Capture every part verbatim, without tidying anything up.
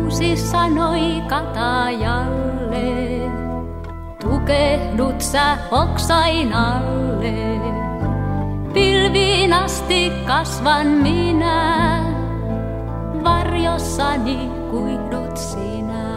kuusi sanoi katajalle, tukehdut sä oksain alle. Pilviin asti kasvan minä, varjossani kuihdut sinä.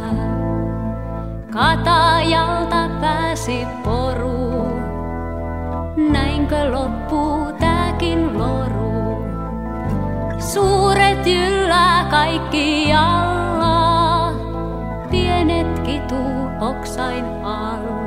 Katajalta pääsi poru, näinkö loppuu tääkin loru? Suuret yllää kaikkialla, pienet kituu oksain alla.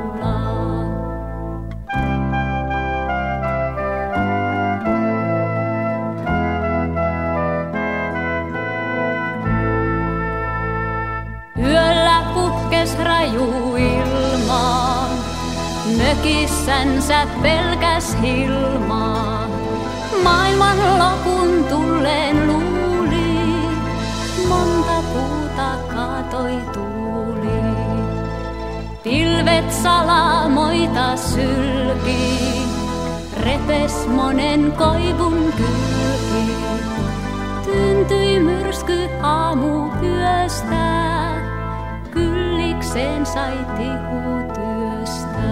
Yöllä puhkes raju ilmaa, mökissänsä pelkäs Hilmaa. Maailman lopun tulleen luuli, monta puuta kaatoi tuuli. Pilvet salamoita sylki, repes monen koivun kylki. Tyyntyi myrsky aamu yöstä, kyllikseen sai tihutyöstä.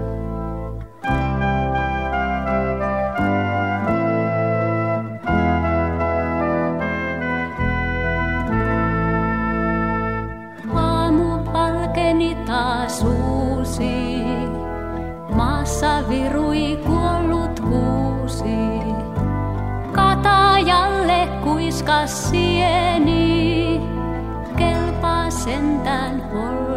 Aamu valkeni taas uusi, maassa virui kuollut kuusi. Katajalle kuiskas sieni, kelpaa sentään olla.